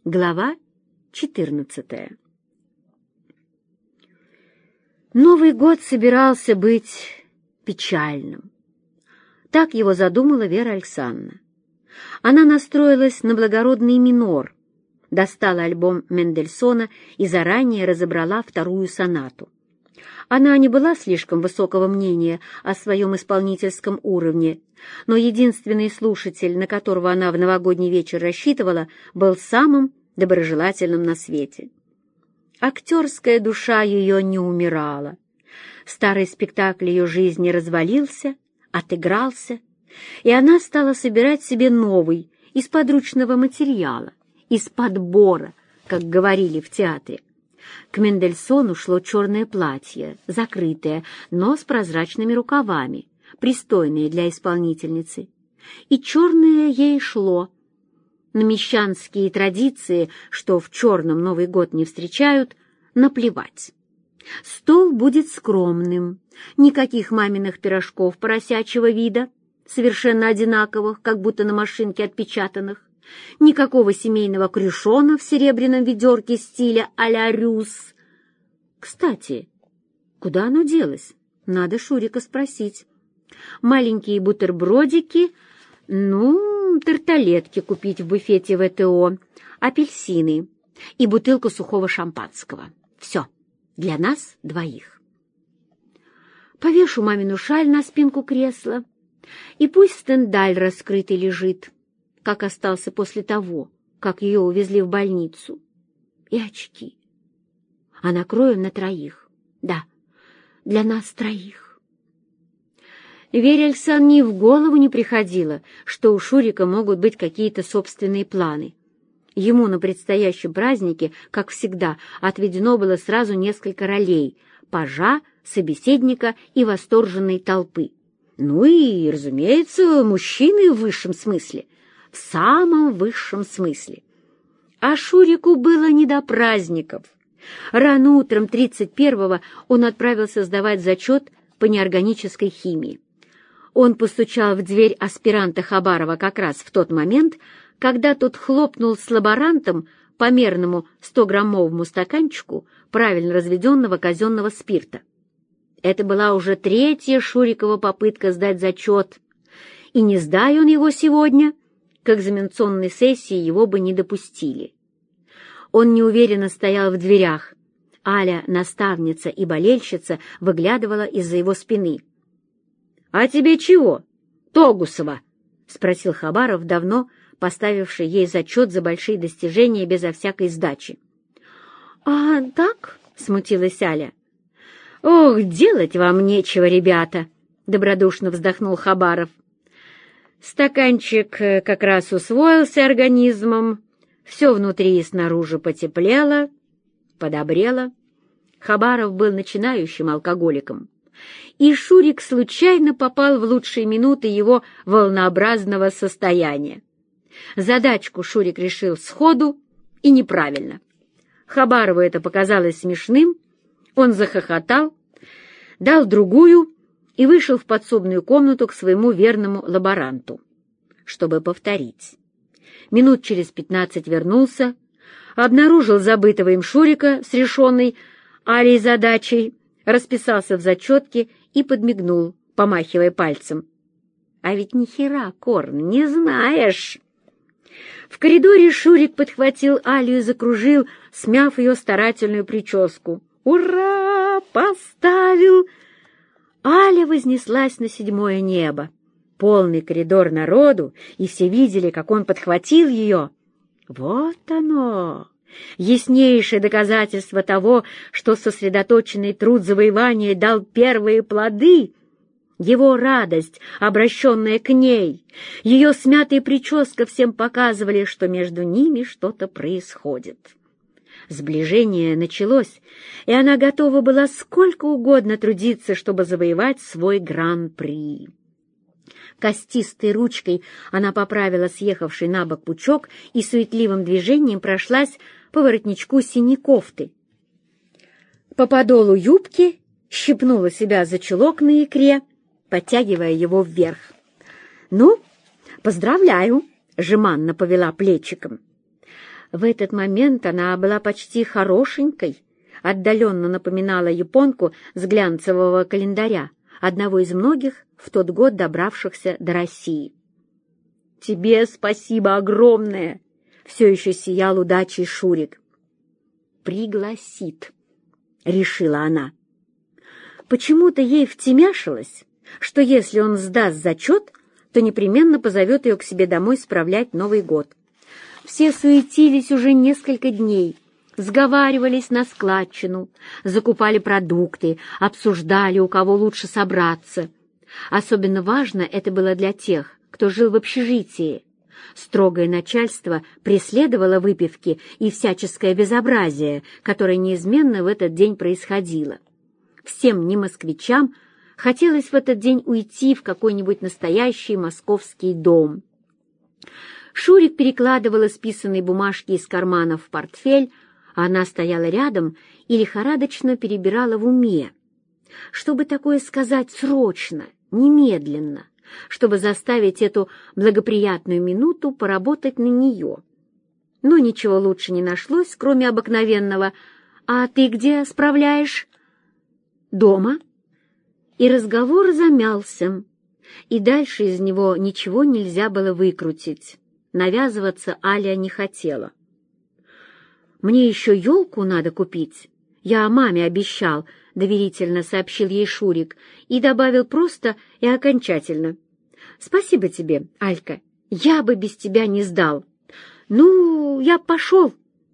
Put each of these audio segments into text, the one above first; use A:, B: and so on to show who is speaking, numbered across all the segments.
A: Глава 14. Новый год собирался быть печальным. Так его задумала Вера Александровна. Она настроилась на благородный минор, достала альбом Мендельсона и заранее разобрала вторую сонату. Она не была слишком высокого мнения о своем исполнительском уровне, но единственный слушатель, на которого она в новогодний вечер рассчитывала, был самым доброжелательным на свете. Актерская душа ее не умирала. Старый спектакль ее жизни развалился, отыгрался, и она стала собирать себе новый из подручного материала, из подбора, как говорили в театре. К Мендельсону шло черное платье, закрытое, но с прозрачными рукавами, пристойное для исполнительницы. И черное ей шло. На мещанские традиции, что в черном Новый год не встречают, наплевать. Стол будет скромным, никаких маминых пирожков поросячьего вида, совершенно одинаковых, как будто на машинке отпечатанных, никакого семейного крюшона в серебряном ведерке стиля а-ля Рюс. Кстати, куда оно делось? Надо Шурика спросить. Маленькие бутербродики, тарталетки купить в буфете ВТО, апельсины и бутылку сухого шампанского. Все, для нас двоих. Повешу мамину шаль на спинку кресла, и пусть стендаль раскрытый лежит, как остался после того, как ее увезли в больницу. И очки. А накроем на троих. Да, для нас троих. Вере Александровне в голову не приходило, что у Шурика могут быть какие-то собственные планы. Ему на предстоящем празднике, как всегда, отведено было сразу несколько ролей — пажа, собеседника и восторженной толпы. Ну и, разумеется, мужчины в высшем смысле, в самом высшем смысле. А Шурику было не до праздников. Рано утром 31-го он отправился сдавать зачет по неорганической химии. Он постучал в дверь аспиранта Хабарова как раз в тот момент, когда тот хлопнул с лаборантом по мерному 100-граммовому стаканчику правильно разведенного казенного спирта. Это была уже третья Шурикова попытка сдать зачет, и не сдай он его сегодня, к экзаменационной сессии его бы не допустили. Он неуверенно стоял в дверях. Аля, наставница и болельщица, выглядывала из-за его спины. «А тебе чего, Тогусова?» — спросил Хабаров, давно поставивший ей зачет за большие достижения безо всякой сдачи. «А так?» — смутилась Аля. «Ох, делать вам нечего, ребята!» — добродушно вздохнул Хабаров. Стаканчик как раз усвоился организмом, все внутри и снаружи потеплело, подобрело. Хабаров был начинающим алкоголиком, и Шурик случайно попал в лучшие минуты его волнообразного состояния. Задачку Шурик решил сходу и неправильно. Хабарову это показалось смешным, он захохотал, дал другую и вышел в подсобную комнату к своему верному лаборанту, чтобы повторить. Минут через 15 вернулся, обнаружил забытого им Шурика с решенной Алей задачей, расписался в зачетке и подмигнул, помахивая пальцем. «А ведь ни хера, Корн, не знаешь!» В коридоре Шурик подхватил Алю и закружил, смяв ее старательную прическу. «Ура! Поставил!» Аля вознеслась на 7-е небо. Полный коридор народу, и все видели, как он подхватил ее. Вот оно! Яснейшее доказательство того, что сосредоточенный труд завоевания дал первые плоды. Его радость, обращенная к ней, ее смятая прическа всем показывали, что между ними что-то происходит. Сближение началось, и она готова была сколько угодно трудиться, чтобы завоевать свой гран-при. Костистой ручкой она поправила съехавший на бок пучок и суетливым движением прошлась по воротничку синей кофты. По подолу юбки щипнула себя за чулок на икре, подтягивая его вверх. «Ну, поздравляю!» — жеманно повела плечиком. В этот момент она была почти хорошенькой, отдаленно напоминала японку с глянцевого календаря, одного из многих в тот год добравшихся до России. «Тебе спасибо огромное!» — все еще сиял удачей Шурик. «Пригласит», — решила она. Почему-то ей втемяшилось, что если он сдаст зачет, то непременно позовет ее к себе домой справлять Новый год. Все суетились уже несколько дней, сговаривались на складчину, закупали продукты, обсуждали, у кого лучше собраться. Особенно важно это было для тех, кто жил в общежитии. Строгое начальство преследовало выпивки и всяческое безобразие, которое неизменно в этот день происходило. Всем немосквичам хотелось в этот день уйти в какой-нибудь настоящий московский дом. Шурик перекладывал исписанные бумажки из кармана в портфель, а она стояла рядом и лихорадочно перебирала в уме. Чтобы такое сказать срочно, немедленно, чтобы заставить эту благоприятную минуту поработать на нее. Но ничего лучше не нашлось, кроме обыкновенного «А ты где справляешь?» «Дома». И разговор замялся, и дальше из него ничего нельзя было выкрутить. Навязываться Аля не хотела. «Мне еще елку надо купить. Я маме обещал», — доверительно сообщил ей Шурик и добавил просто и окончательно. «Спасибо тебе, Алька, я бы без тебя не сдал. Ну, я пошел».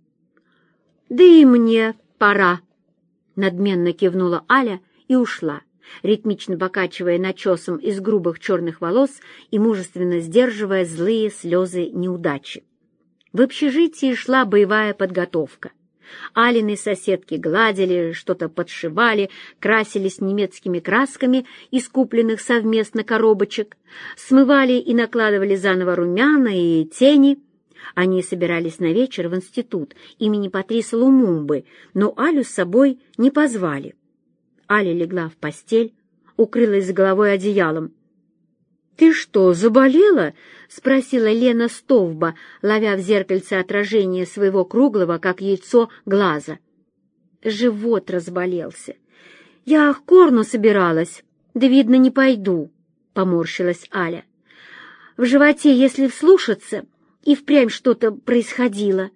A: «Да и мне пора», — надменно кивнула Аля и ушла, ритмично покачивая начесом из грубых черных волос и мужественно сдерживая злые слезы неудачи. В общежитии шла боевая подготовка. Алины соседки гладили, что-то подшивали, красились немецкими красками из купленных совместно коробочек, смывали и накладывали заново румяна и тени. Они собирались на вечер в институт имени Патриса Лумумбы, но Алю с собой не позвали. Аля легла в постель, укрылась с головой одеялом. «Ты что, заболела?» — спросила Лена Стовба, ловя в зеркальце отражение своего круглого, как яйцо, глаза. Живот разболелся. «Я к Корну собиралась, да, видно, не пойду», — поморщилась Аля. «В животе, если вслушаться, и впрямь что-то происходило».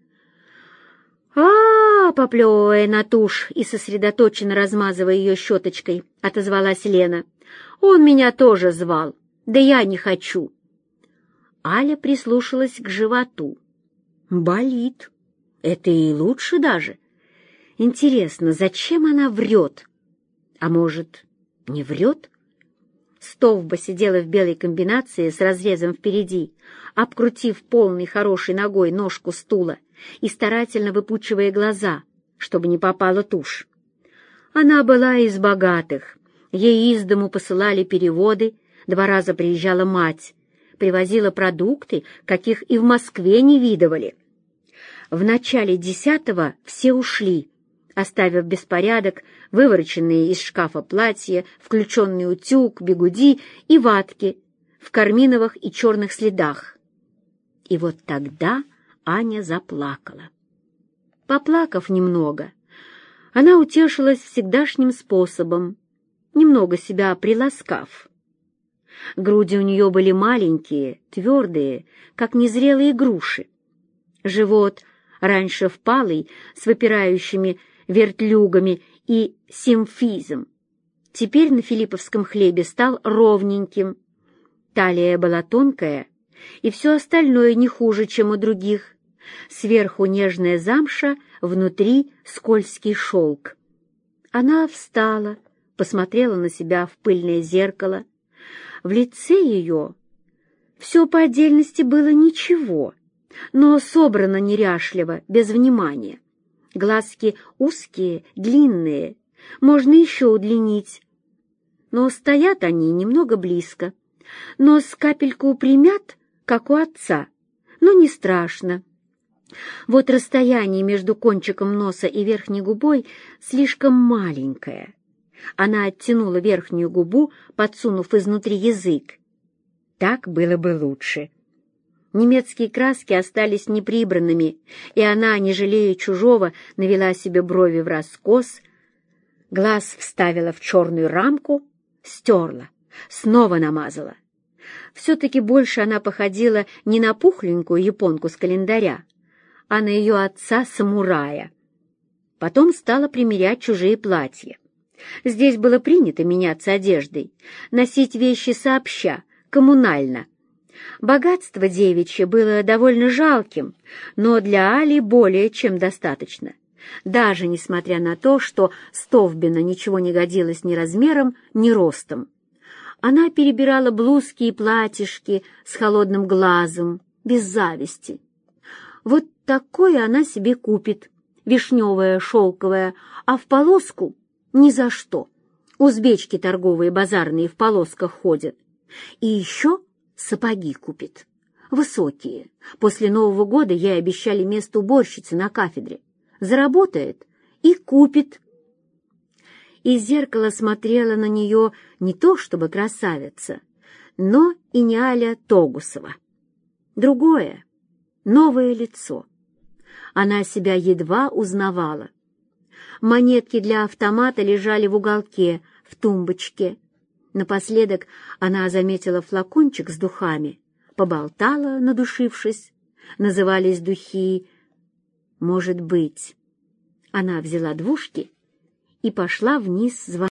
A: Поплевывая на тушь и сосредоточенно размазывая ее щеточкой, отозвалась Лена. «Он меня тоже звал, да я не хочу». Аля прислушалась к животу. «Болит. Это и лучше даже. Интересно, зачем она врет? А может, не врет?» Стовба сидела в белой комбинации с разрезом впереди, обкрутив полной хорошей ногой ножку стула и старательно выпучивая глаза, чтобы не попала тушь. Она была из богатых. Ей из дому посылали переводы, 2 раза приезжала мать, привозила продукты, каких и в Москве не видывали. В начале 10-го все ушли, оставив беспорядок, вывороченные из шкафа платья, включенный утюг, бигуди и ватки в карминовых и черных следах. И вот тогда Аня заплакала. Поплакав немного, она утешилась всегдашним способом, немного себя приласкав. Груди у нее были маленькие, твердые, как незрелые груши. Живот, раньше впалый, с выпирающими вертлюгами и симфизом, теперь на филипповском хлебе стал ровненьким. Талия была тонкая, и все остальное не хуже, чем у других. Сверху нежная замша, внутри скользкий шелк. Она встала, посмотрела на себя в пыльное зеркало. В лице ее все по отдельности было ничего, но собрано неряшливо, без внимания. Глазки узкие, длинные, можно еще удлинить. Но стоят они немного близко. Нос капельку примят, как у отца, но не страшно. Вот расстояние между кончиком носа и верхней губой слишком маленькое. Она оттянула верхнюю губу, подсунув изнутри язык. Так было бы лучше. Немецкие краски остались неприбранными, и она, не жалея чужого, навела себе брови враскос, глаз вставила в черную рамку, стерла, снова намазала. Все-таки больше она походила не на пухленькую японку с календаря, а на ее отца-самурая. Потом стала примерять чужие платья. Здесь было принято меняться одеждой, носить вещи сообща, коммунально. Богатство девичье было довольно жалким, но для Али более чем достаточно. Даже несмотря на то, что Стовбина ничего не годилось ни размером, ни ростом. Она перебирала блузки и платьишки с холодным глазом, без зависти. Вот такое она себе купит, вишневое, шелковое, а в полоску — ни за что. Узбечки торговые базарные в полосках ходят. И еще сапоги купит. Высокие. После Нового года ей обещали место уборщицы на кафедре. Заработает и купит. Из зеркала смотрела на нее не то чтобы красавица, но и не Аля Тогусова. Другое, новое лицо. Она себя едва узнавала. Монетки для автомата лежали в уголке, в тумбочке. Напоследок она заметила флакончик с духами, поболтала, надушившись. Назывались духи «Может быть». Она взяла двушки и пошла вниз звонить.